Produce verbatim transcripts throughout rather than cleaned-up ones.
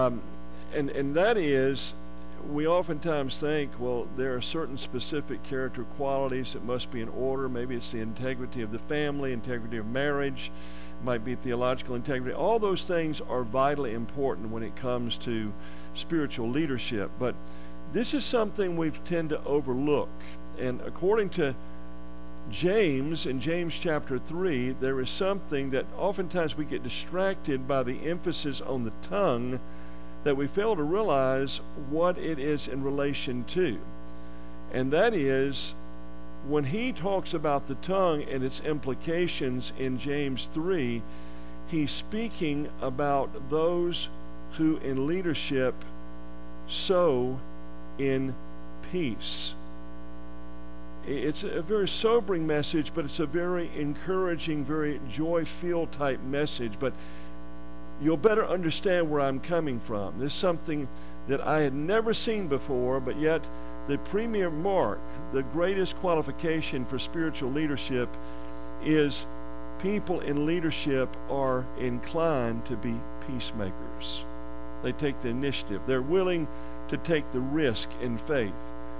Um, and, and that is, we oftentimes think, well, there are certain specific character qualities that must be in order. Maybe it's the integrity of the family, integrity of marriage, might be theological integrity. All those things are vitally important when it comes to spiritual leadership. But this is something we tend to overlook. And according to James, in James chapter three, there is something that oftentimes we get distracted by the emphasis on the tongue, that we fail to realize what it is in relation to. And that is, when he talks about the tongue and its implications in James three, he's speaking about those who in leadership sow in peace. It's a very sobering message, but it's a very encouraging, very joy-filled type message. But you'll better understand where I'm coming from. This is something that I had never seen before, but yet the premier mark, the greatest qualification for spiritual leadership, is people in leadership are inclined to be peacemakers. They take the initiative. They're willing to take the risk in faith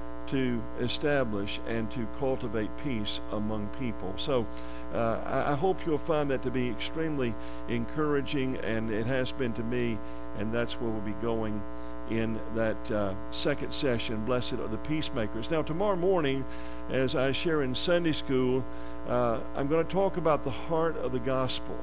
to establish and to cultivate peace among people. So uh, I, I hope you'll find that to be extremely encouraging, and it has been to me, and that's where we'll be going in that uh, second session, Blessed are the Peacemakers. Now, tomorrow morning, as I share in Sunday school, uh, I'm going to talk about the heart of the gospel.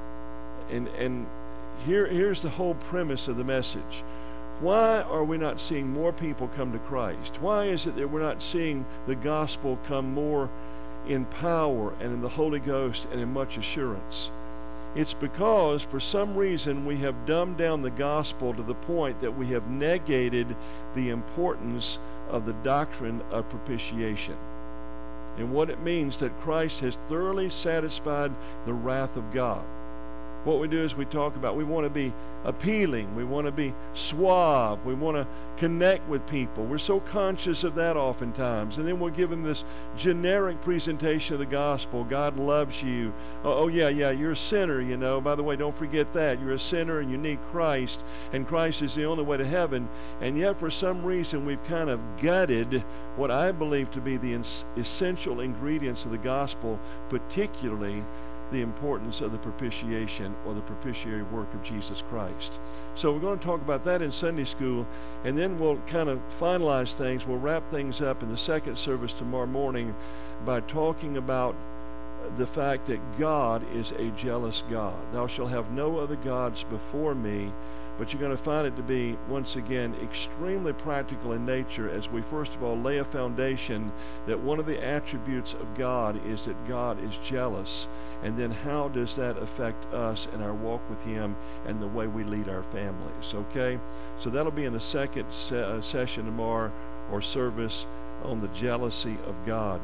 And, and here, here's the whole premise of the message. Why are we not seeing more people come to Christ? Why is it that we're not seeing the gospel come more in power and in the Holy Ghost and in much assurance? It's because for some reason we have dumbed down the gospel to the point that we have negated the importance of the doctrine of propitiation and what it means that Christ has thoroughly satisfied the wrath of God. What we do is we talk about, we want to be appealing, we want to be suave, we want to connect with people. We're so conscious of that oftentimes. And then we'll give them this generic presentation of the gospel. God loves you. Oh, oh yeah, yeah, you're a sinner, you know. By the way, don't forget that. You're a sinner and you need Christ, and Christ is the only way to heaven. And yet for some reason we've kind of gutted what I believe to be the ins- essential ingredients of the gospel, particularly the importance of the propitiation or the propitiatory work of Jesus Christ. So we're going to talk about that in Sunday school, and then we'll kind of finalize things. We'll wrap things up in the second service tomorrow morning by talking about the fact that God is a jealous God. Thou shalt have no other gods before me. But you're going to find it to be, once again, extremely practical in nature as we first of all lay a foundation that one of the attributes of God is that God is jealous. And then how does that affect us in our walk with Him and the way we lead our families, okay? So that'll be in the second se- uh, session tomorrow, or service on the jealousy of God.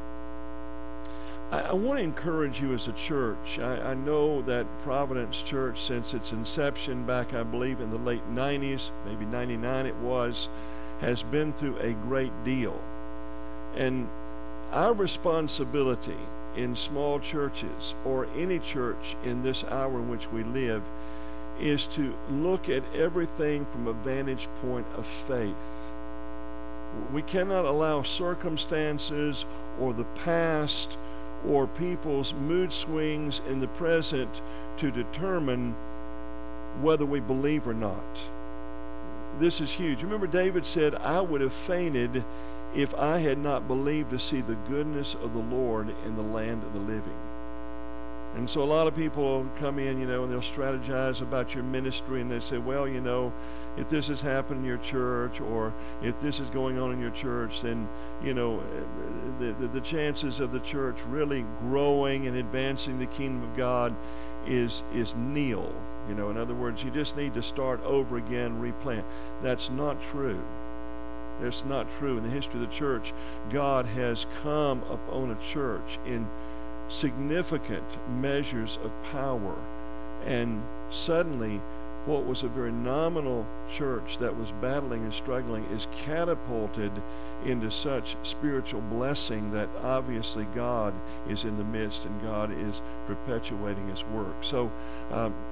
I, I want to encourage you as a church. I, I know that Providence Church, since its inception back, I believe, in the late nineties, maybe ninety-nine it was, has been through a great deal. And our responsibility in small churches, or any church in this hour in which we live, is to look at everything from a vantage point of faith. We cannot allow circumstances or the past or people's mood swings in the present to determine whether we believe or not. This is huge. Remember, David said, I would have fainted if I had not believed to see the goodness of the Lord in the land of the living. And so a lot of people come in, you know, and they'll strategize about your ministry, and they say, well, you know, if this has happened in your church, or if this is going on in your church, then, you know, the, the, the chances of the church really growing and advancing the kingdom of God is is nil. You know, in other words, you just need to start over again, replant. That's not true. That's not true. In the history of the church, God has come upon a church in significant measures of power, and suddenly what was a very nominal church that was battling and struggling is catapulted into such spiritual blessing that obviously God is in the midst and God is perpetuating His work. So um,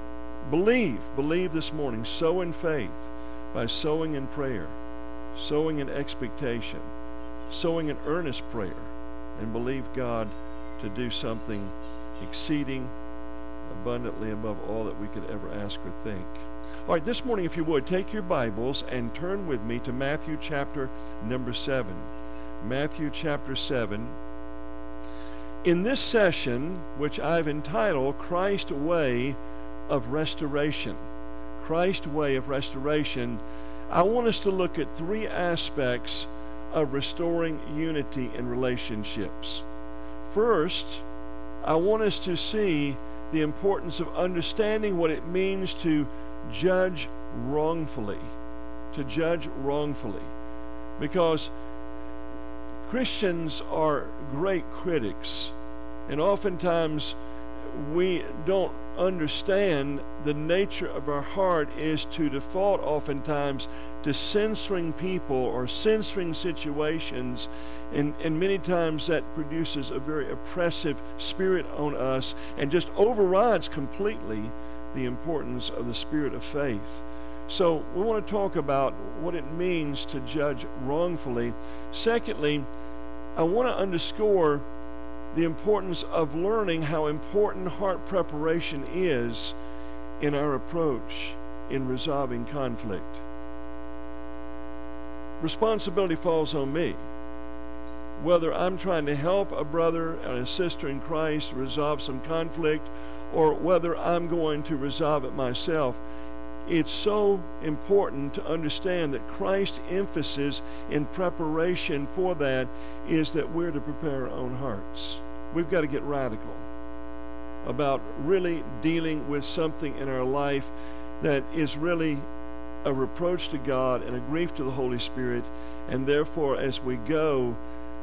believe, believe this morning. Sow in faith by sowing in prayer, sowing in expectation, sowing in earnest prayer, and believe God to do something exceeding abundantly above all that we could ever ask or think. All right, this morning, if you would, take your Bibles and turn with me to Matthew chapter number seven. Matthew chapter seven. In this session, which I've entitled Christ's Way of Restoration, Christ's Way of Restoration, I want us to look at three aspects of restoring unity in relationships. First, I want us to see the importance of understanding what it means to judge wrongfully, to judge wrongfully, because Christians are great critics, and oftentimes we don't understand the nature of our heart is to default oftentimes to censoring people or censoring situations, and, and many times that produces a very oppressive spirit on us and just overrides completely the importance of the spirit of faith. So we want to talk about what it means to judge wrongfully. Secondly, I want to underscore the importance of learning how important heart preparation is in our approach in resolving conflict. Responsibility falls on me. Whether I'm trying to help a brother and a sister in Christ resolve some conflict, or whether I'm going to resolve it myself, it's so important to understand that Christ's emphasis in preparation for that is that we're to prepare our own hearts. We've got to get radical about really dealing with something in our life that is really a reproach to God and a grief to the Holy Spirit, and therefore as we go,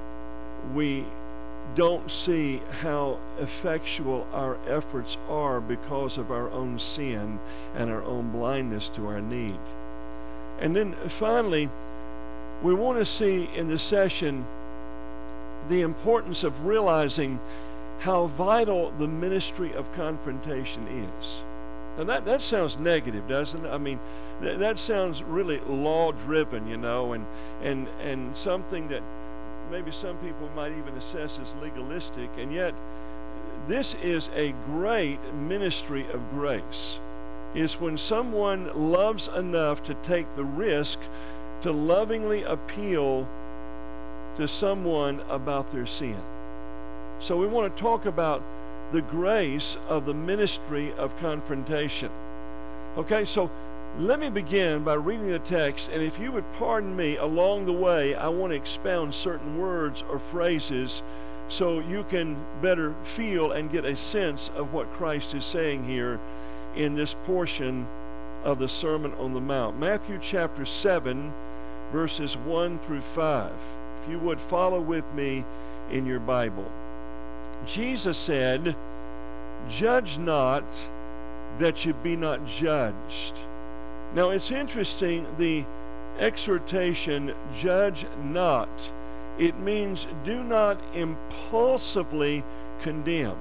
we don't see how effectual our efforts are because of our own sin and our own blindness to our need. And then finally, we want to see in this session the importance of realizing how vital the ministry of confrontation is. Now that, that sounds negative, doesn't it? I mean, th- that sounds really law-driven, you know, and, and, and something that maybe some people might even assess as legalistic, and yet this is a great ministry of grace. It's when someone loves enough to take the risk to lovingly appeal to someone about their sin. So we want to talk about the grace of the ministry of confrontation. Okay, so let me begin by reading the text, and if you would pardon me along the way, I want to expound certain words or phrases so you can better feel and get a sense of what Christ is saying here in this portion of the Sermon on the Mount. Matthew chapter seven, verses one through five. If you would follow with me in your Bible. Jesus said, "Judge not, that you be not judged." Now it's interesting, the exhortation, judge not, it means do not impulsively condemn,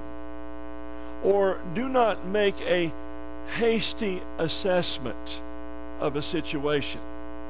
or do not make a hasty assessment of a situation.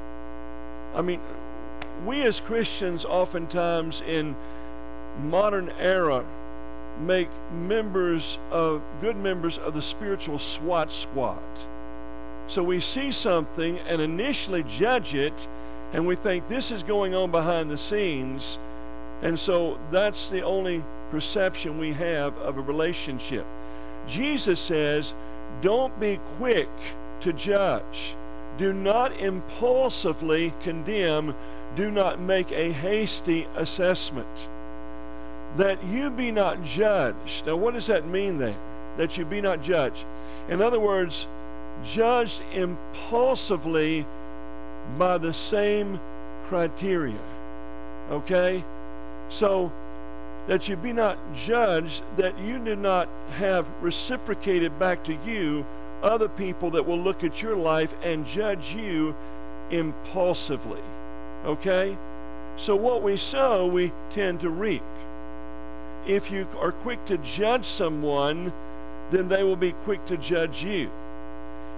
I mean, we as Christians oftentimes in modern era make members of, good members of the spiritual SWAT squad. So we see something and initially judge it, and we think this is going on behind the scenes, and so that's the only perception we have of a relationship. Jesus says, don't be quick to judge. Do not impulsively condemn. Do not make a hasty assessment. That you be not judged. Now what does that mean then? That you be not judged. In other words, judged impulsively by the same criteria. Okay? So, that you be not judged, that you do not have reciprocated back to you other people that will look at your life and judge you impulsively. Okay? So what we sow, we tend to reap. If you are quick to judge someone, then they will be quick to judge you.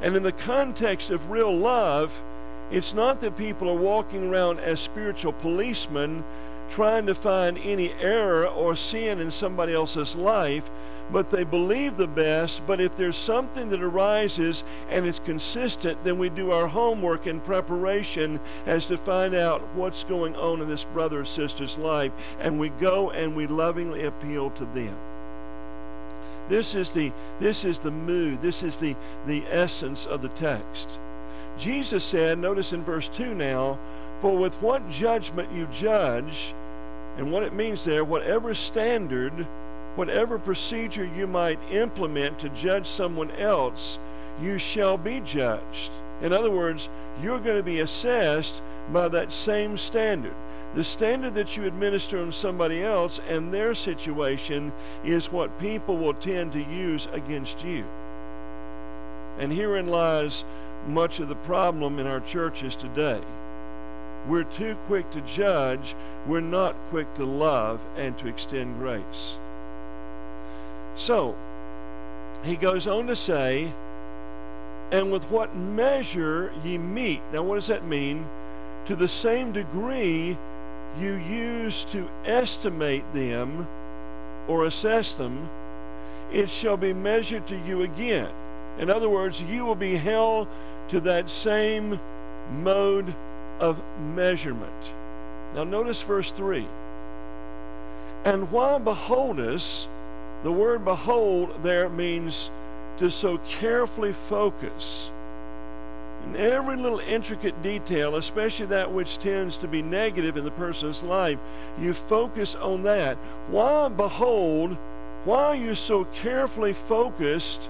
And in the context of real love, it's not that people are walking around as spiritual policemen trying to find any error or sin in somebody else's life, but they believe the best. But if there's something that arises and it's consistent, then we do our homework in preparation as to find out what's going on in this brother or sister's life, and we go and we lovingly appeal to them. This is the this is the mood, this is the, the essence of the text. Jesus said, notice in verse two now, for with what judgment you judge, and what it means there, whatever standard, whatever procedure you might implement to judge someone else, you shall be judged. In other words, you're going to be assessed by that same standard. The standard that you administer on somebody else and their situation is what people will tend to use against you. And herein lies much of the problem in our churches today. We're too quick to judge. We're not quick to love and to extend grace. So, he goes on to say, and with what measure ye meet. Now, what does that mean? To the same degree you use to estimate them or assess them, it shall be measured to you again. In other words, you will be held to that same mode of measurement. Now notice verse three. And while beholdest, the word behold there means to so carefully focus. In every little intricate detail, especially that which tends to be negative in the person's life, you focus on that. While behold, while you're so carefully focused,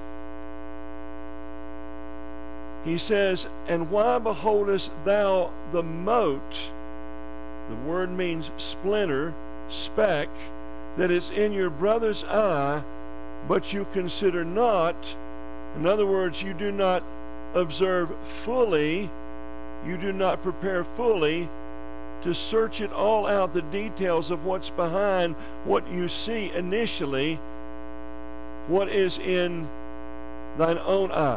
he says, and why beholdest thou the mote? The word means splinter, speck, that is in your brother's eye, but you consider not. In other words, you do not observe fully, you do not prepare fully to search it all out, the details of what's behind what you see initially, what is in thine own eye.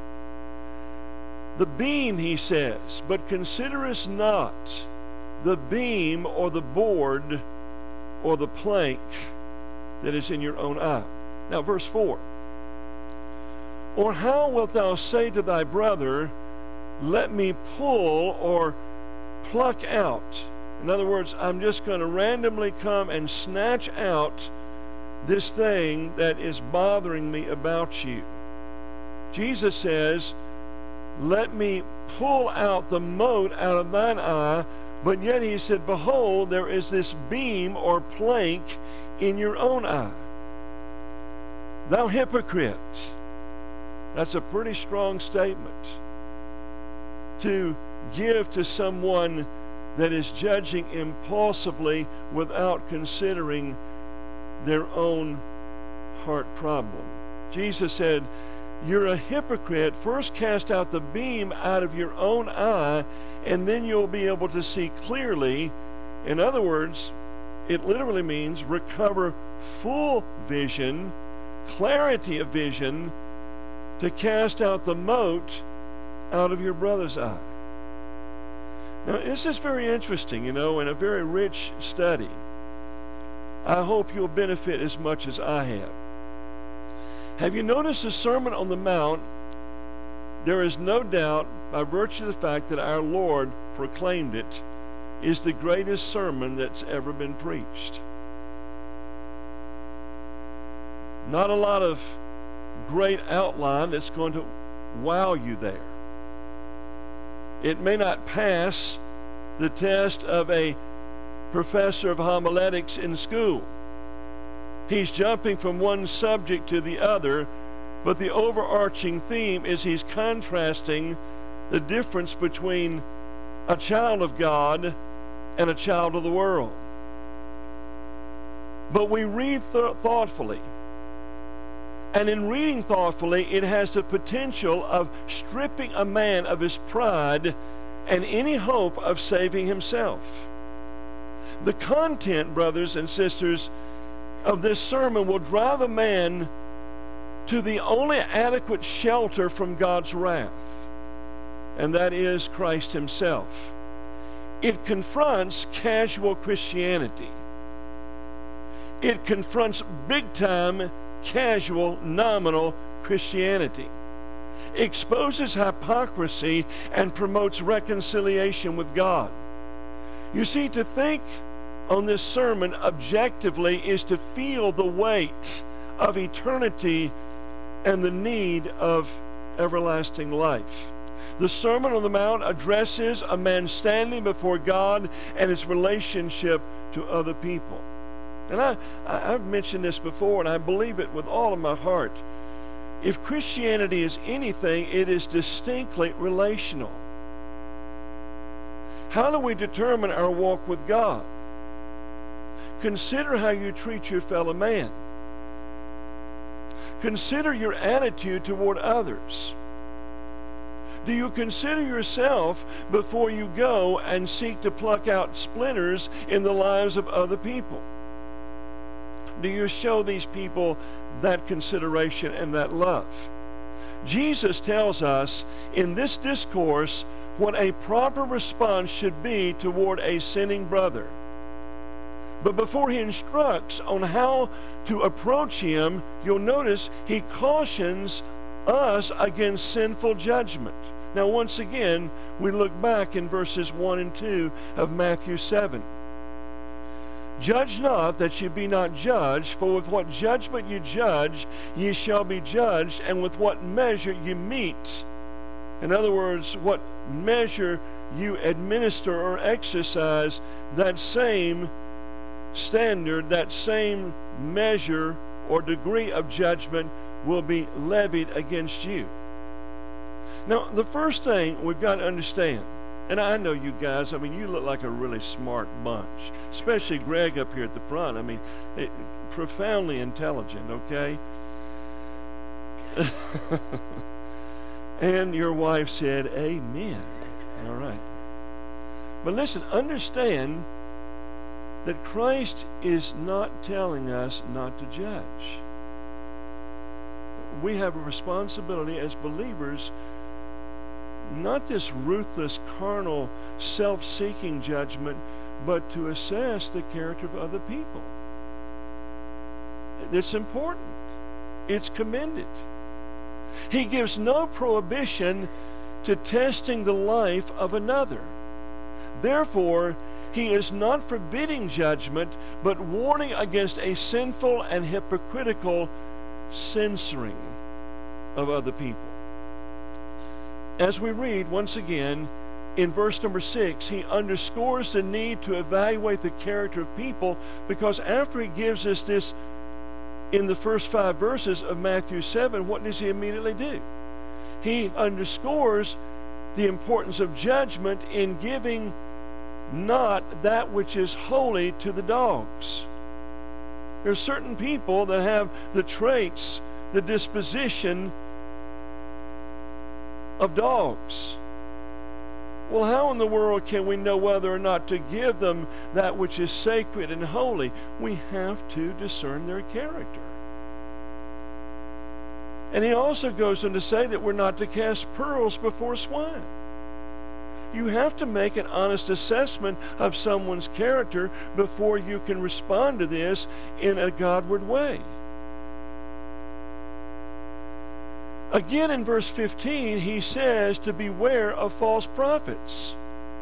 The beam, he says, but considerest not the beam or the board or the plank that is in your own eye. Now, verse four. Or how wilt thou say to thy brother, let me pull or pluck out? In other words, I'm just going to randomly come and snatch out this thing that is bothering me about you. Jesus says, let me pull out the mote out of thine eye, but yet he said, behold, there is this beam or plank in your own eye. Thou hypocrite. That's a pretty strong statement to give to someone that is judging impulsively without considering their own heart problem. Jesus said, you're a hypocrite. First cast out the beam out of your own eye, and then you'll be able to see clearly. In other words, it literally means recover full vision, clarity of vision, to cast out the mote out of your brother's eye. Now, this is very interesting, you know, and a very rich study. I hope you'll benefit as much as I have. Have you noticed the Sermon on the Mount? There is no doubt, by virtue of the fact that our Lord proclaimed it, is the greatest sermon that's ever been preached. Not a lot of great outline that's going to wow you there. It may not pass the test of a professor of homiletics in school. He's jumping from one subject to the other, but the overarching theme is he's contrasting the difference between a child of God and a child of the world. But we read th- thoughtfully. And in reading thoughtfully, it has the potential of stripping a man of his pride and any hope of saving himself. The content, brothers and sisters, of this sermon will drive a man to the only adequate shelter from God's wrath, and that is Christ himself. It confronts casual Christianity. It confronts big-time, casual, nominal Christianity. Exposes hypocrisy and promotes reconciliation with God. You see, to think on this sermon objectively is to feel the weight of eternity and the need of everlasting life. The Sermon on the Mount addresses a man standing before God and his relationship to other people. And I, I, I've mentioned this before, and I believe it with all of my heart. If Christianity is anything, it is distinctly relational. How do we determine our walk with God? Consider how you treat your fellow man. Consider your attitude toward others. Do you consider yourself before you go and seek to pluck out splinters in the lives of other people? Do you show these people that consideration and that love? Jesus tells us in this discourse what a proper response should be toward a sinning brother. But before he instructs on how to approach him, you'll notice he cautions us against sinful judgment. Now, once again, we look back in verses one and two of Matthew seven. Judge not that ye be not judged, for with what judgment ye judge, ye shall be judged, and with what measure ye meet. In other words, what measure you administer or exercise, that same standard, that same measure or degree of judgment will be levied against you. Now, the first thing we've got to understand, and I know you guys, I mean, you look like a really smart bunch, especially Greg up here at the front. I mean, it, profoundly intelligent, okay? And your wife said, amen. All right. But listen, understand that Christ is not telling us not to judge. We have a responsibility as believers, not this ruthless, carnal, self-seeking judgment, but to assess the character of other people. It's important. It's commended. He gives no prohibition to testing the life of another. Therefore, he is not forbidding judgment, but warning against a sinful and hypocritical censoring of other people. As we read once again in verse number six, he underscores the need to evaluate the character of people, because after he gives us this in the first five verses of Matthew seven, what does he immediately do? He underscores the importance of judgment in giving not that which is holy to the dogs. There are certain people that have the traits, the disposition of dogs. Well, how in the world can we know whether or not to give them that which is sacred and holy? We have to discern their character. And he also goes on to say that we're not to cast pearls before swine. You have to make an honest assessment of someone's character before you can respond to this in a Godward way. Again, in verse fifteen, he says to beware of false prophets.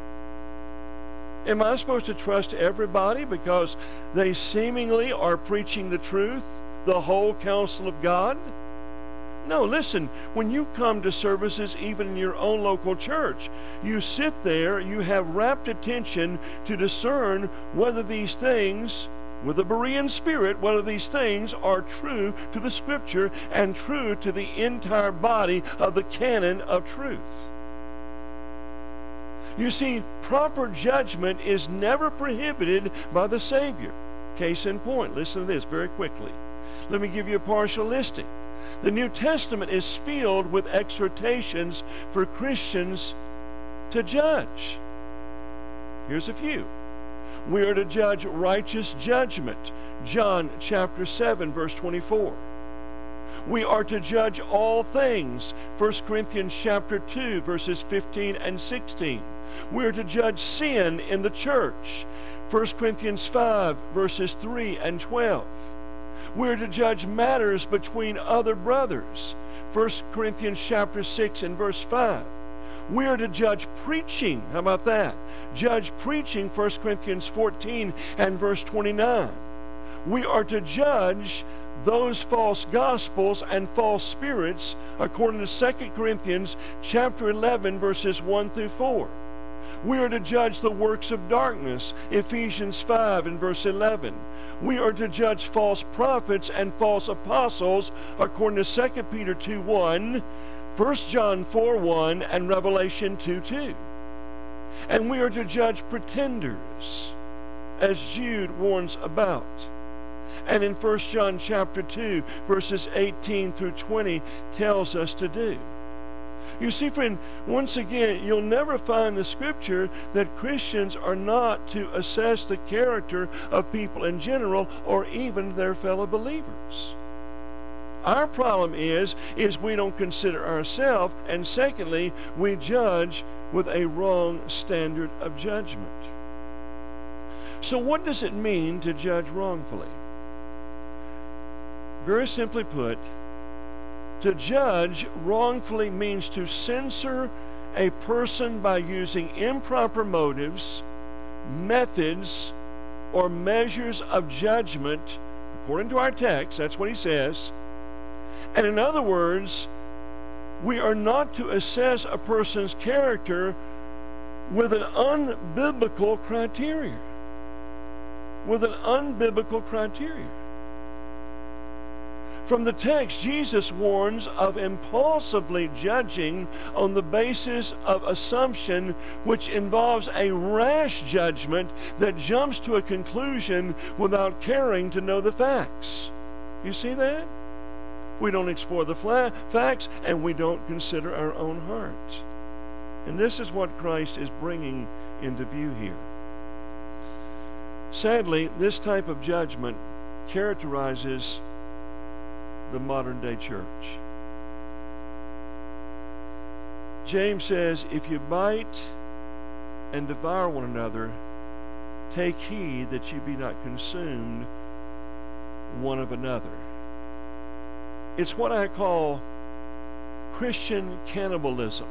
Am I supposed to trust everybody because they seemingly are preaching the truth, the whole counsel of God? No, listen, when you come to services, even in your own local church, you sit there, you have rapt attention to discern whether these things, with a Berean spirit, whether these things are true to the Scripture and true to the entire body of the canon of truth. You see, proper judgment is never prohibited by the Savior. Case in point, listen to this very quickly. Let me give you a partial listing. The New Testament is filled with exhortations for Christians to judge. Here's a few. We are to judge righteous judgment. John chapter seven, verse twenty-four. We are to judge all things. First Corinthians chapter two, verses fifteen and sixteen. We are to judge sin in the church. First Corinthians five, verses three and twelve. We are to judge matters between other brothers. First Corinthians chapter six and verse five. We are to judge preaching. How about that? Judge preaching, First Corinthians fourteen and verse twenty-nine. We are to judge those false gospels and false spirits according to Second Corinthians chapter eleven, verses one through four. We are to judge the works of darkness, Ephesians five and verse eleven. We are to judge false prophets and false apostles according to Second Peter two one, First John four one, and Revelation two two. And we are to judge pretenders, as Jude warns about. And in First John chapter two, verses eighteen through twenty tells us to do. You see, friend, once again, you'll never find the scripture that Christians are not to assess the character of people in general or even their fellow believers. Our problem is, is we don't consider ourselves, and secondly, we judge with a wrong standard of judgment. So what does it mean to judge wrongfully? Very simply put, to judge wrongfully means to censor a person by using improper motives, methods, or measures of judgment, according to our text. That's what he says. And in other words, we are not to assess a person's character with an unbiblical criteria. With an unbiblical criteria. From the text, Jesus warns of impulsively judging on the basis of assumption, which involves a rash judgment that jumps to a conclusion without caring to know the facts. You see that? We don't explore the fla- facts, and we don't consider our own hearts. And this is what Christ is bringing into view here. Sadly, this type of judgment characterizes the modern day church. James says, if you bite and devour one another, take heed that you be not consumed one of another. It's what I call Christian cannibalism.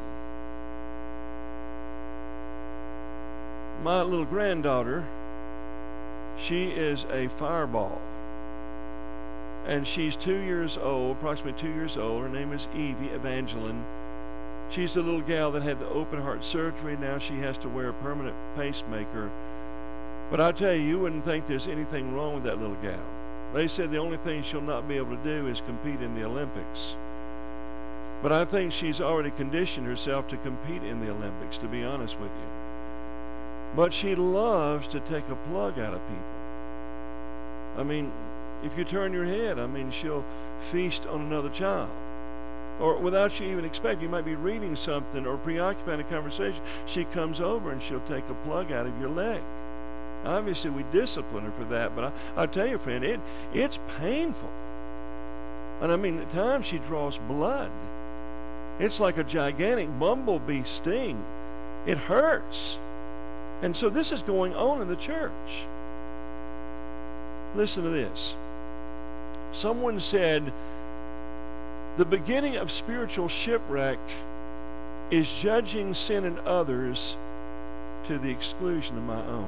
My little granddaughter, she is a fireball. And she's two years old, approximately two years old. Her name is Evie Evangeline. She's the little gal that had the open heart surgery. Now she has to wear a permanent pacemaker. But I tell you, you wouldn't think there's anything wrong with that little gal. They said the only thing she'll not be able to do is compete in the Olympics. But I think she's already conditioned herself to compete in the Olympics, to be honest with you. But she loves to take a plug out of people. I mean, if you turn your head, I mean, she'll feast on another child. Or without you even expecting, you might be reading something or preoccupied in a conversation. She comes over and she'll take a plug out of your leg. Obviously, we discipline her for that, but I, I tell you, friend, it it's painful. And I mean, at times she draws blood. It's like a gigantic bumblebee sting. It hurts. And so this is going on in the church. Listen to this. Someone said, the beginning of spiritual shipwreck is judging sin in others to the exclusion of my own.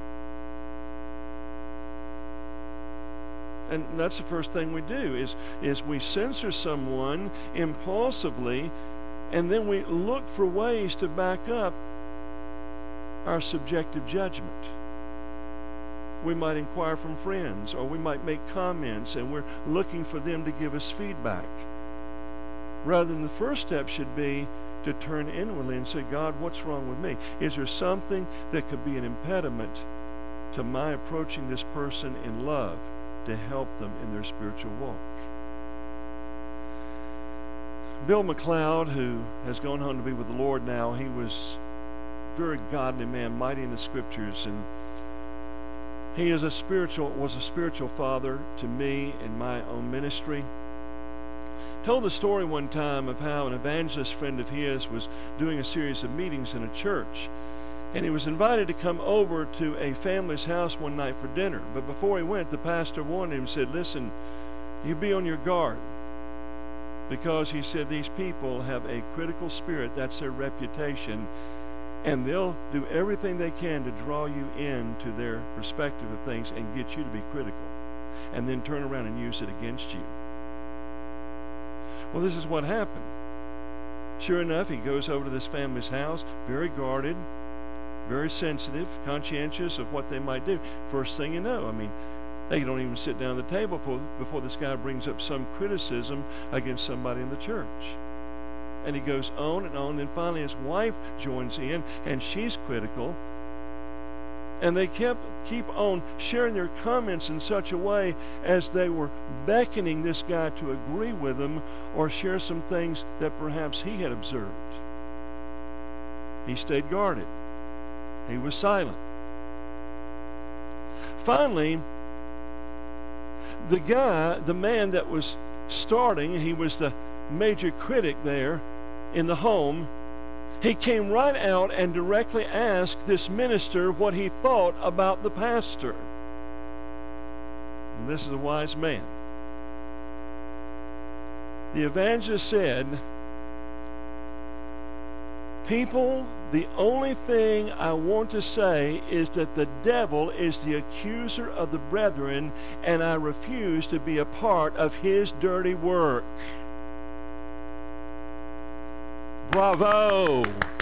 And that's the first thing we do, is, is we censor someone impulsively, and then we look for ways to back up our subjective judgment. We might inquire from friends, or we might make comments, and we're looking for them to give us feedback. Rather than the first step should be to turn inwardly and say, God, what's wrong with me? Is there something that could be an impediment to my approaching this person in love to help them in their spiritual walk? Bill McLeod, who has gone home to be with the Lord now, he was a very godly man, mighty in the scriptures, and he is a spiritual was a spiritual father to me in my own ministry. told the story one time of how an evangelist friend of his was doing a series of meetings in a church. And he was invited to come over to a family's house one night for dinner. But before he went, the pastor warned him and said, listen, you be on your guard. Because he said these people have a critical spirit, that's their reputation, and they'll do everything they can to draw you into their perspective of things and get you to be critical, and then turn around and use it against you. Well, this is what happened. Sure enough, he goes over to this family's house, very guarded, very sensitive, conscientious of what they might do. First thing you know, I mean, they don't even sit down at the table before, before this guy brings up some criticism against somebody in the church. And he goes on and on. Then finally his wife joins in, and she's critical. And they kept keep on sharing their comments in such a way as they were beckoning this guy to agree with them or share some things that perhaps he had observed. He stayed guarded. He was silent. Finally, the guy, the man that was starting, he was the major critic there in the home, he came right out and directly asked this minister what he thought about the pastor. And this is a wise man. The evangelist said, people, the only thing I want to say is that the devil is the accuser of the brethren, and I refuse to be a part of his dirty work. Bravo!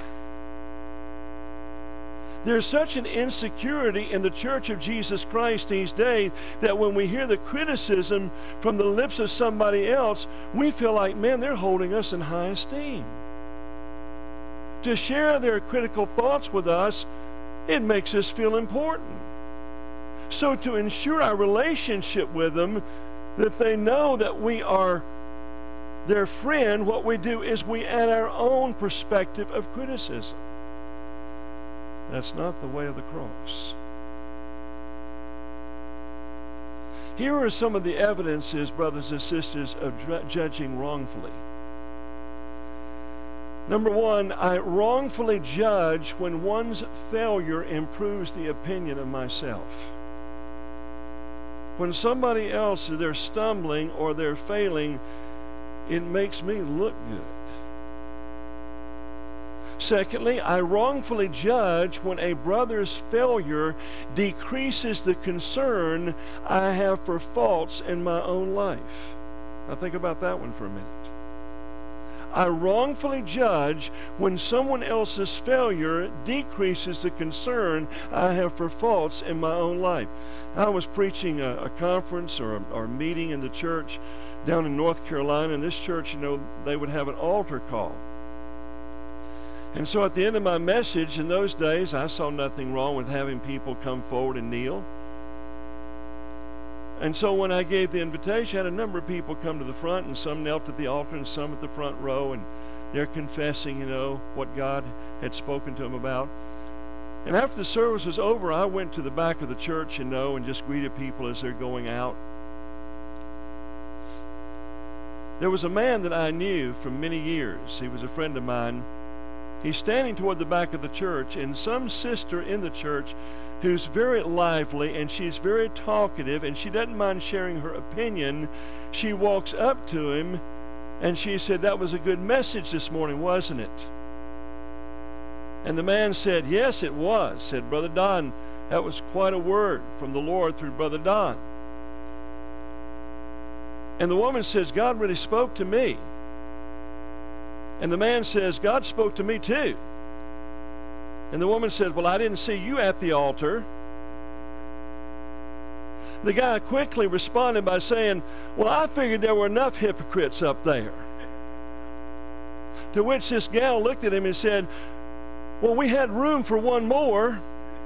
There's such an insecurity in the Church of Jesus Christ these days that when we hear the criticism from the lips of somebody else, we feel like, man, they're holding us in high esteem. To share their critical thoughts with us, it makes us feel important. So to ensure our relationship with them, that they know that we are their friend, what we do is we add our own perspective of criticism. That's not the way of the cross. Here are some of the evidences, brothers and sisters, of dr- judging wrongfully. Number one, I wrongfully judge when one's failure improves the opinion of myself. When somebody else, they're stumbling or they're failing, it makes me look good. Secondly, I wrongfully judge when a brother's failure decreases the concern I have for faults in my own life. Now think about that one for a minute. I wrongfully judge when someone else's failure decreases the concern I have for faults in my own life. I was preaching a, a conference or a, or a meeting in the church down in North Carolina, and this church, you know, they would have an altar call. And so at the end of my message in those days, I saw nothing wrong with having people come forward and kneel. And so when I gave the invitation, I had a number of people come to the front, and some knelt at the altar and some at the front row, and they're confessing, you know, what God had spoken to them about. And after the service was over, I went to the back of the church, you know, and just greeted people as they're going out. There was a man that I knew from many years. He was a friend of mine. He's standing toward the back of the church, and some sister in the church who's very lively, and she's very talkative, and she doesn't mind sharing her opinion. She walks up to him, and she said, "That was a good message this morning, wasn't it?" And the man said, "Yes, it was." Said, "Brother Don, that was quite a word from the Lord through Brother Don." And the woman says, "God really spoke to me." And the man says, "God spoke to me too." And the woman says, "Well, I didn't see you at the altar." The guy quickly responded by saying, "Well, I figured there were enough hypocrites up there." To which this gal looked at him and said, "Well, we had room for one more."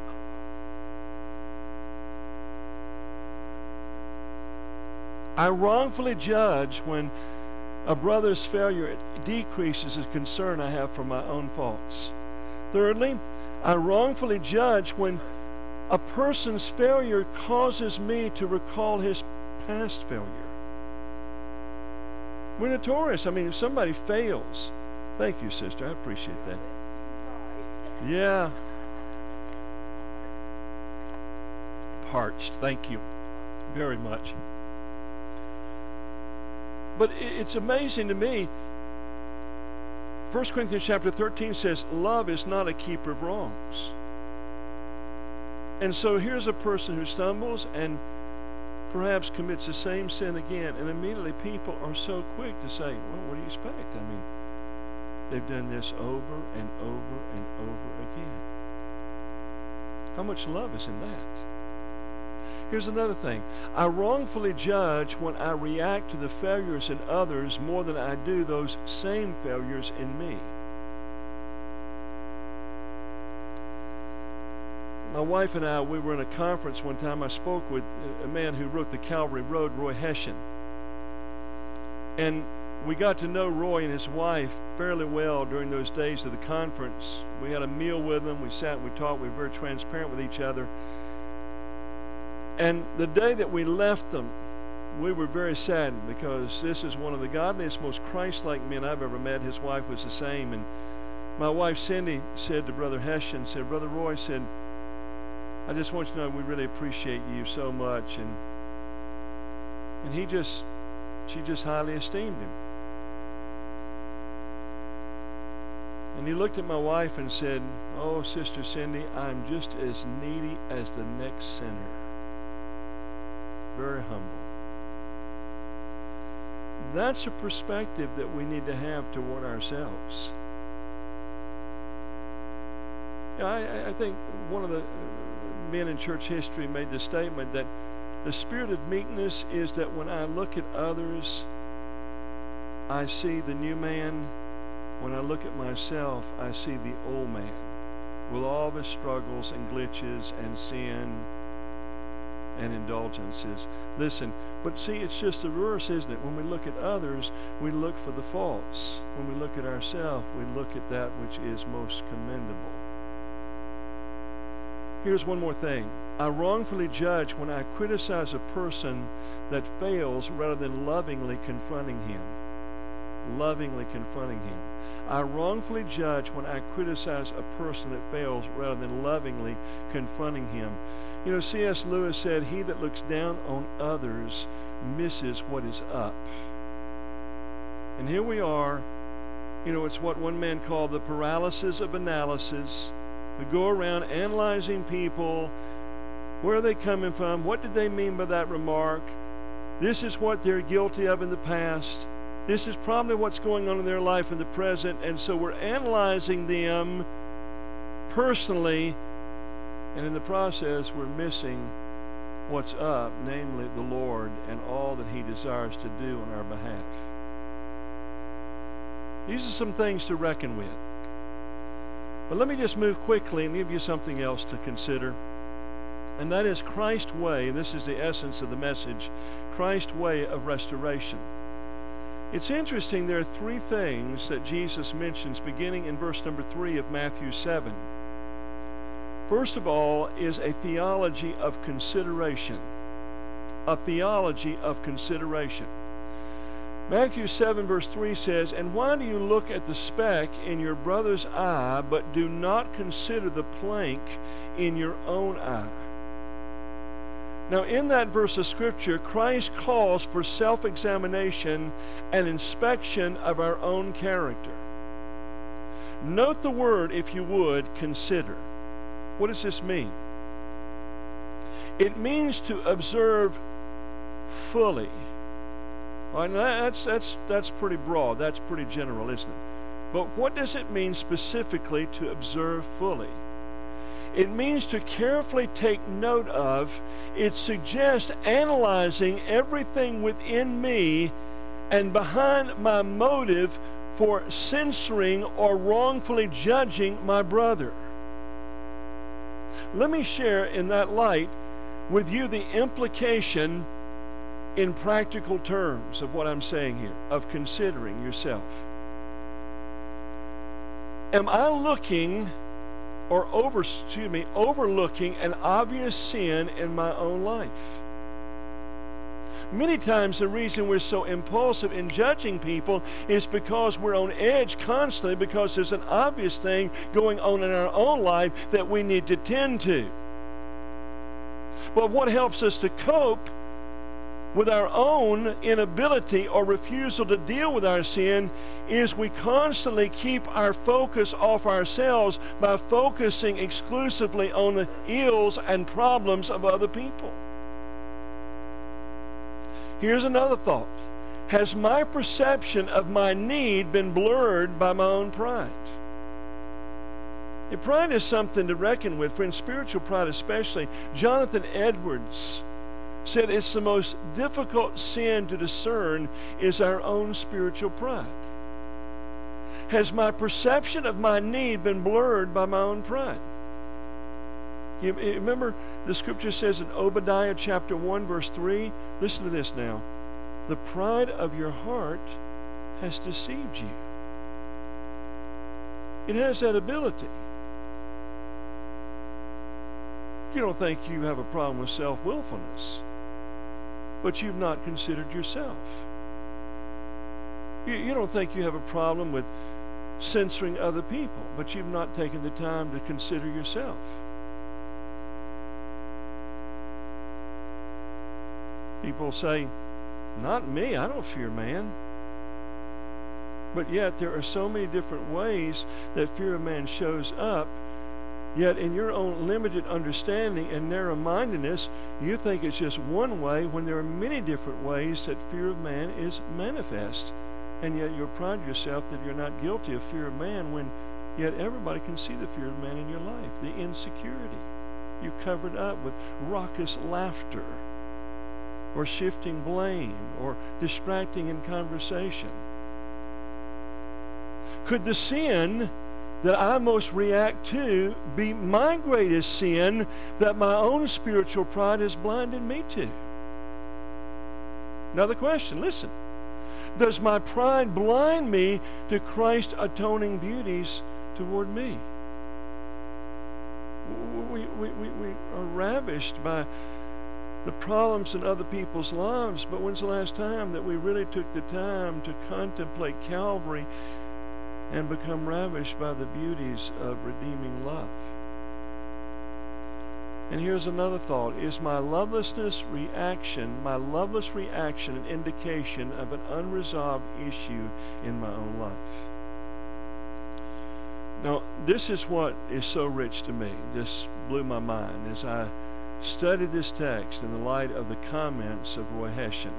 I wrongfully judge when a brother's failure decreases the concern I have for my own faults. Thirdly, I wrongfully judge when a person's failure causes me to recall his past failure. We're notorious. I mean, if somebody fails, thank you, sister. I appreciate that. Yeah. Parched. Thank you very much. But it's amazing to me. First Corinthians chapter thirteen says, love is not a keeper of wrongs. And so here's a person who stumbles and perhaps commits the same sin again, and immediately people are so quick to say, well, what do you expect? I mean, they've done this over and over and over again. How much love is in that? Here's another thing. I wrongfully judge when I react to the failures in others more than I do those same failures in me. My wife and I, we were in a conference one time. I spoke with a man who wrote the Calvary Road, Roy Hession. And we got to know Roy and his wife fairly well during those days of the conference. We had a meal with them. We sat and we talked. We were very transparent with each other. And the day that we left them, we were very saddened because this is one of the godliest, most Christ-like men I've ever met. His wife was the same. And my wife, Cindy, said to Brother Hession, said, Brother Roy said, I just want you to know we really appreciate you so much. And and he just, she just highly esteemed him. And he looked at my wife and said, oh, Sister Cindy, I'm just as needy as the next sinner. Very humble. That's a perspective that we need to have toward ourselves. You know, I, I think one of the men in church history made the statement that the spirit of meekness is that when I look at others, I see the new man. When I look at myself, I see the old man with all of his struggles and glitches and sin and indulgences. Listen, but see, it's just the reverse, isn't it? When we look at others, we look for the faults. When we look at ourselves, we look at that which is most commendable. Here's one more thing. I wrongfully judge when I criticize a person that fails rather than lovingly confronting him. Lovingly confronting him. I wrongfully judge when I criticize a person that fails rather than lovingly confronting him. You know, C S Lewis said, he that looks down on others misses what is up. And here we are. You know, it's what one man called the paralysis of analysis. We go around analyzing people. Where are they coming from? What did they mean by that remark? This is what they're guilty of in the past. This is probably what's going on in their life in the present. And so we're analyzing them personally. And in the process, we're missing what's up, namely the Lord and all that He desires to do on our behalf. These are some things to reckon with. But let me just move quickly and give you something else to consider. And that is Christ's way, and this is the essence of the message, Christ's way of restoration. It's interesting, there are three things that Jesus mentions beginning in verse number three of Matthew seven. First of all is a theology of consideration. A theology of consideration. Matthew seven verse three says, and why do you look at the speck in your brother's eye, but do not consider the plank in your own eye? Now, in that verse of Scripture, Christ calls for self-examination and inspection of our own character. Note the word, if you would, consider. What does this mean? It means to observe fully. All right, now that's, that's, that's pretty broad. That's pretty general, isn't it? But what does it mean specifically to observe fully? It means to carefully take note of. It suggests analyzing everything within me and behind my motive for censoring or wrongfully judging my brother. Let me share in that light with you the implication in practical terms of what I'm saying here, of considering yourself. Am I looking or over, excuse me, overlooking an obvious sin in my own life? Many times the reason we're so impulsive in judging people is because we're on edge constantly because there's an obvious thing going on in our own life that we need to tend to. But what helps us to cope with our own inability or refusal to deal with our sin is we constantly keep our focus off ourselves by focusing exclusively on the ills and problems of other people. Here's another thought. Has my perception of my need been blurred by my own pride? And pride is something to reckon with, for in spiritual pride especially. Jonathan Edwards said it's the most difficult sin to discern is our own spiritual pride. Has my perception of my need been blurred by my own pride? You remember the scripture says in Obadiah chapter one verse three, listen to this now. The pride of your heart has deceived you. It has that ability. You don't think you have a problem with self-willfulness, but you've not considered yourself. You, you don't think you have a problem with censoring other people, but you've not taken the time to consider yourself. People say, not me, I don't fear man. But yet there are so many different ways that fear of man shows up. Yet in your own limited understanding and narrow-mindedness, you think it's just one way when there are many different ways that fear of man is manifest. And yet you pride yourself that you're not guilty of fear of man when yet everybody can see the fear of man in your life. The insecurity. You covered up with raucous laughter or shifting blame or distracting in conversation. Could the sin that I most react to be my greatest sin that my own spiritual pride has blinded me to? Another question, listen. Does my pride blind me to Christ's atoning beauties toward me? We, we, we, we are ravished by the problems in other people's lives, but when's the last time that we really took the time to contemplate Calvary and become ravished by the beauties of redeeming love? And here's another thought. Is my lovelessness reaction, my loveless reaction an indication of an unresolved issue in my own life? Now, this is what is so rich to me. This blew my mind as I studied this text in the light of the comments of Roy Hession,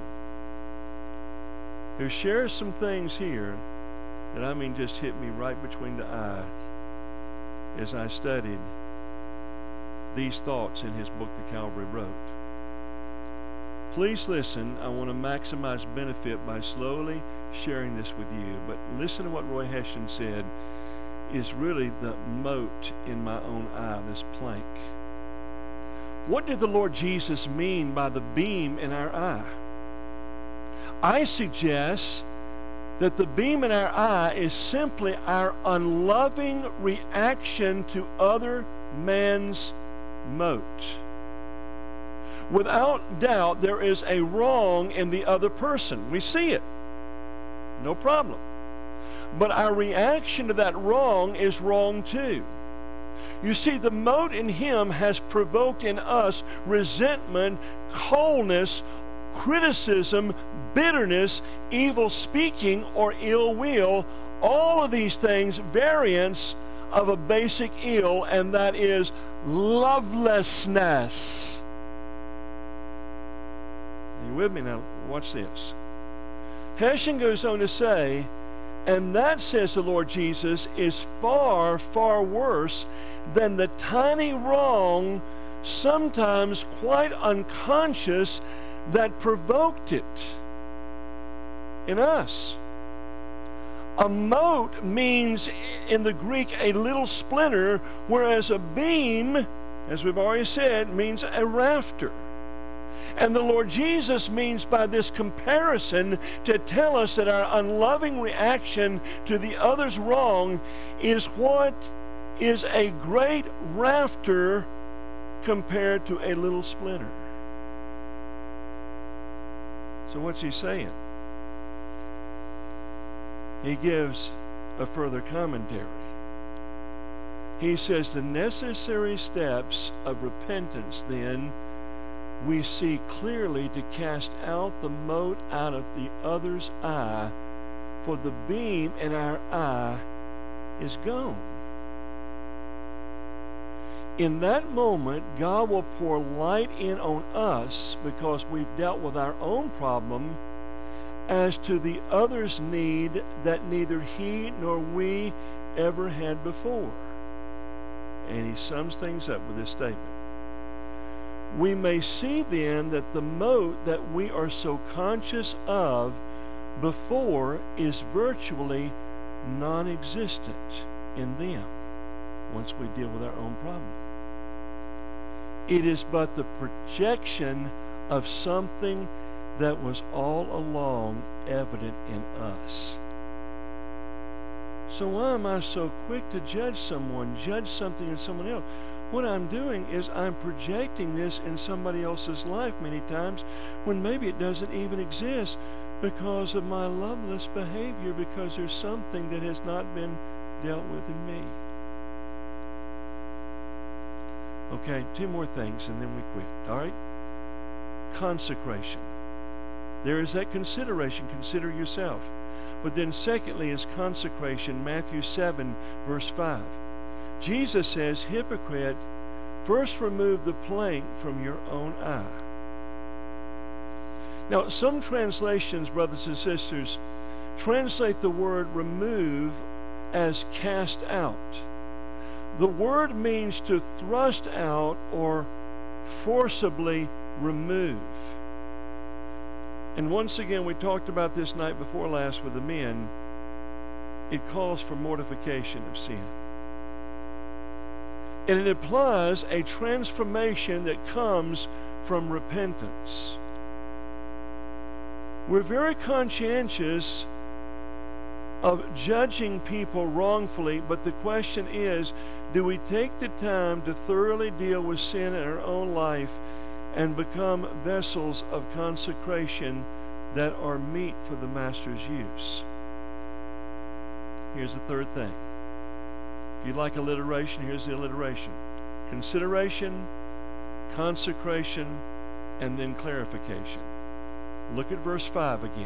who shares some things here that I mean just hit me right between the eyes as I studied these thoughts in his book, The Calvary Road. Please listen. I want to maximize benefit by slowly sharing this with you. But listen to what Roy Hession said is really the mote in my own eye, this plank. What did the Lord Jesus mean by the beam in our eye? I suggest that the beam in our eye is simply our unloving reaction to other man's mote. Without doubt, there is a wrong in the other person. We see it. No problem. But our reaction to that wrong is wrong too. You see, the mote in him has provoked in us resentment, coldness, criticism, bitterness, evil speaking, or ill will. All of these things variants of a basic ill, and that is lovelessness. Are you with me now? Watch this. Hession goes on to say, and that, says the Lord Jesus, is far, far worse than the tiny wrong, sometimes quite unconscious, that provoked it in us. A mote means in the Greek a little splinter, whereas a beam, as we've already said, means a rafter. And the Lord Jesus means by this comparison to tell us that our unloving reaction to the other's wrong is what is a great rafter compared to a little splinter. So what's he saying? He gives a further commentary. He says the necessary steps of repentance, then, we see clearly to cast out the mote out of the other's eye, for the beam in our eye is gone. In that moment, God will pour light in on us because we've dealt with our own problem as to the other's need that neither he nor we ever had before. And he sums things up with this statement. We may see then that the mote that we are so conscious of before is virtually non-existent in them once we deal with our own problem. It is but the projection of something that was all along evident in us. So why am I so quick to judge someone, judge something in someone else? What I'm doing is I'm projecting this in somebody else's life many times when maybe it doesn't even exist because of my loveless behavior, because there's something that has not been dealt with in me. Okay, two more things and then we quit. All right? Consecration. There is that consideration. Consider yourself. But then secondly is consecration. Matthew seven, verse five. Jesus says, hypocrite, first remove the plank from your own eye. Now, some translations, brothers and sisters, translate the word remove as cast out. The word means to thrust out or forcibly remove. And once again, we talked about this night before last with the men. It calls for mortification of sin. And it implies a transformation that comes from repentance. We're very conscientious of judging people wrongfully, but the question is, do we take the time to thoroughly deal with sin in our own life and become vessels of consecration that are meet for the Master's use? Here's the third thing. If you like alliteration, here's the alliteration. Consideration, consecration, and then clarification. Look at verse five again.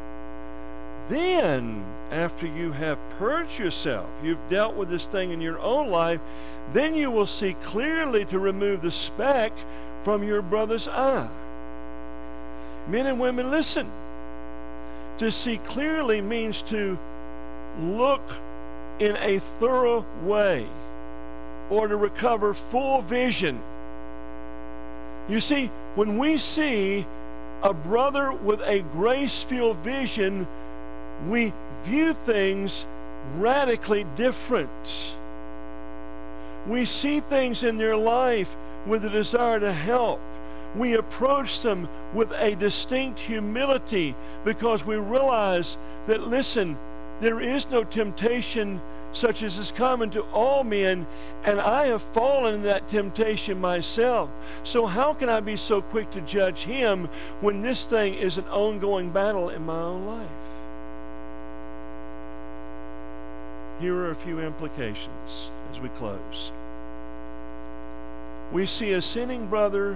Then, after you have purged yourself, you've dealt with this thing in your own life, then you will see clearly to remove the speck from your brother's eye. Men and women, listen. To see clearly means to look in a thorough way or to recover full vision. You see, when we see a brother with a grace-filled vision, we view things radically different. We see things in their life with a desire to help. We approach them with a distinct humility because we realize that, listen, there is no temptation such as is common to all men, and I have fallen in that temptation myself. So how can I be so quick to judge him when this thing is an ongoing battle in my own life? Here are a few implications as we close. We see a sinning brother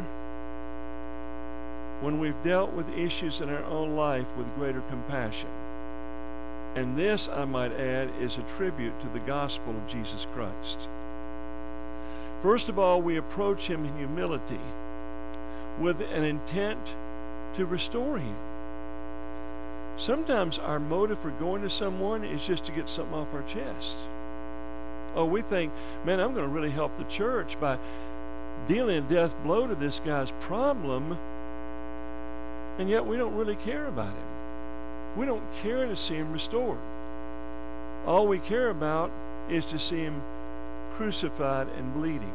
when we've dealt with issues in our own life with greater compassion. And this, I might add, is a tribute to the gospel of Jesus Christ. First of all, we approach him in humility with an intent to restore him. Sometimes our motive for going to someone is just to get something off our chest. Oh, we think, man, I'm going to really help the church by dealing a death blow to this guy's problem, and yet we don't really care about him. We don't care to see him restored. All we care about is to see him crucified and bleeding.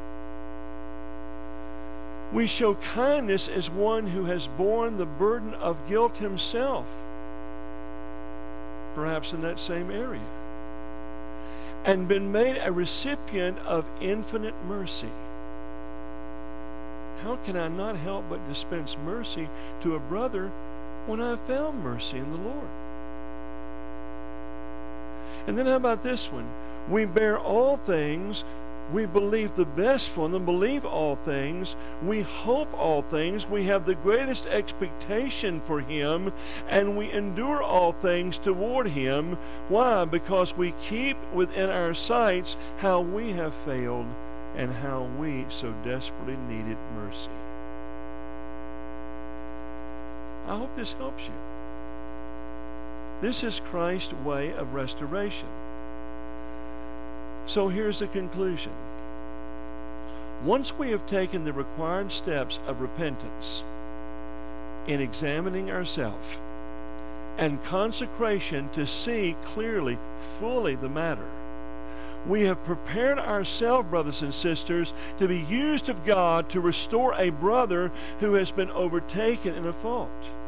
We show kindness as one who has borne the burden of guilt himself, perhaps in that same area, and been made a recipient of infinite mercy. How can I not help but dispense mercy to a brother when I found mercy in the Lord. And then how about this one? We bear all things. We believe the best for them, believe all things. We hope all things. We have the greatest expectation for Him, and we endure all things toward Him. Why? Because we keep within our sights how we have failed and how we so desperately needed mercy. I hope this helps you. This is Christ's way of restoration. So here's the conclusion. Once we have taken the required steps of repentance in examining ourselves and consecration to see clearly, fully the matter, we have prepared ourselves, brothers and sisters, to be used of God to restore a brother who has been overtaken in a fault.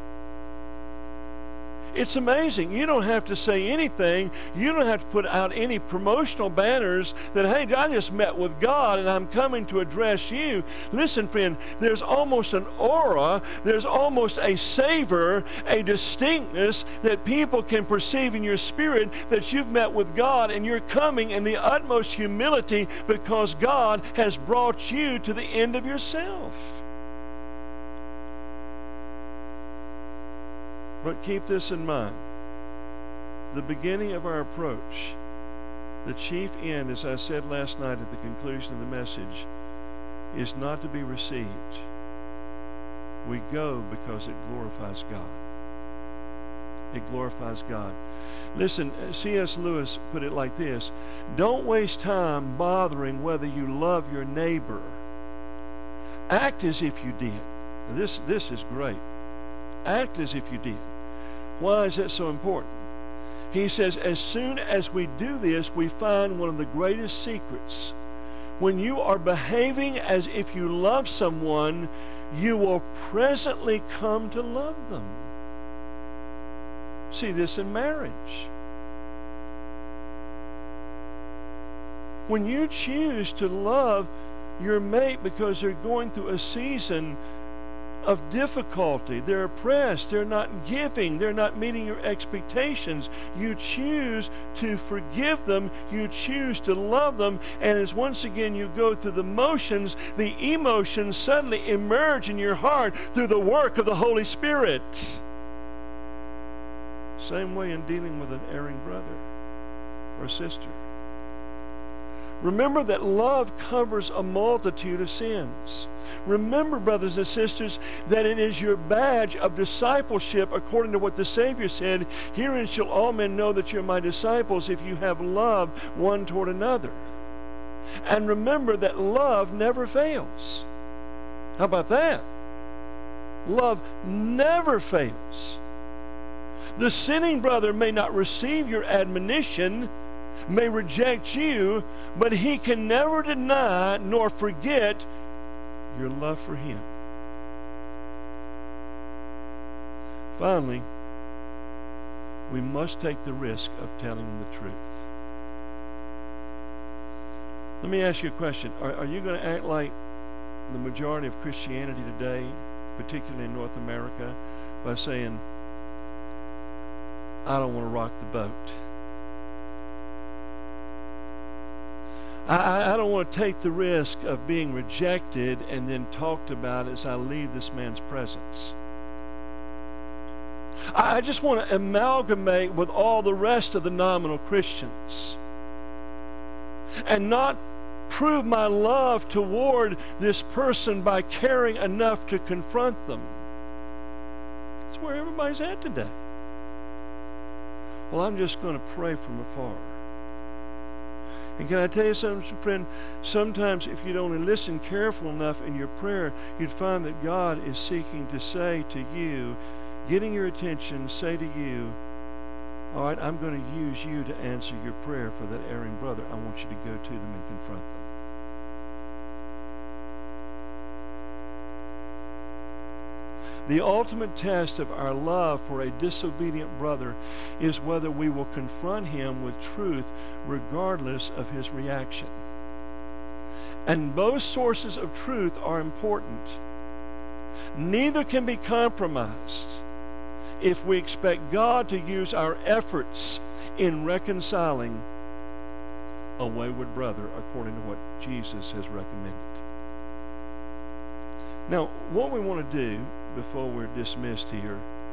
It's amazing. You don't have to say anything. You don't have to put out any promotional banners that, hey, I just met with God and I'm coming to address you. Listen, friend, there's almost an aura, there's almost a savor, a distinctness that people can perceive in your spirit that you've met with God, and you're coming in the utmost humility because God has brought you to the end of yourself. But keep this in mind. The beginning of our approach, the chief end, as I said last night at the conclusion of the message, is not to be received. We go because it glorifies God. It glorifies God. Listen, C S Lewis put it like this: don't waste time bothering whether you love your neighbor. Act as if you did. Now this, this is great. Act as if you did. Why is that so important? He says, as soon as we do this, we find one of the greatest secrets. When you are behaving as if you love someone, you will presently come to love them. See this in marriage. When you choose to love your mate because they're going through a season of difficulty, they're oppressed, they're not giving, they're not meeting your expectations, you choose to forgive them, you choose to love them, and as once again you go through the motions, the emotions suddenly emerge in your heart through the work of the Holy Spirit. Same way in dealing with an erring brother or sister. Remember that love covers a multitude of sins. Remember, brothers and sisters, that it is your badge of discipleship, according to what the Savior said, herein shall all men know that you're my disciples if you have love one toward another. And remember that love never fails. How about that? Love never fails. The sinning brother may not receive your admonition, may reject you, but he can never deny nor forget your love for him. Finally, we must take the risk of telling them the truth. Let me ask you a question. Are, are you going to act like the majority of Christianity today, particularly in North America, by saying, I don't want to rock the boat? I, I don't want to take the risk of being rejected and then talked about as I leave this man's presence. I, I just want to amalgamate with all the rest of the nominal Christians and not prove my love toward this person by caring enough to confront them. That's where everybody's at today. Well, I'm just going to pray from afar. And can I tell you something, friend? Sometimes if you'd only listen careful enough in your prayer, you'd find that God is seeking to say to you, getting your attention, say to you, all right, I'm going to use you to answer your prayer for that erring brother. I want you to go to them and confront them. The ultimate test of our love for a disobedient brother is whether we will confront him with truth regardless of his reaction. And both sources of truth are important. Neither can be compromised. if we expect God to use our efforts in reconciling a wayward brother according to what Jesus has recommended. Now, what we want to do before we're dismissed here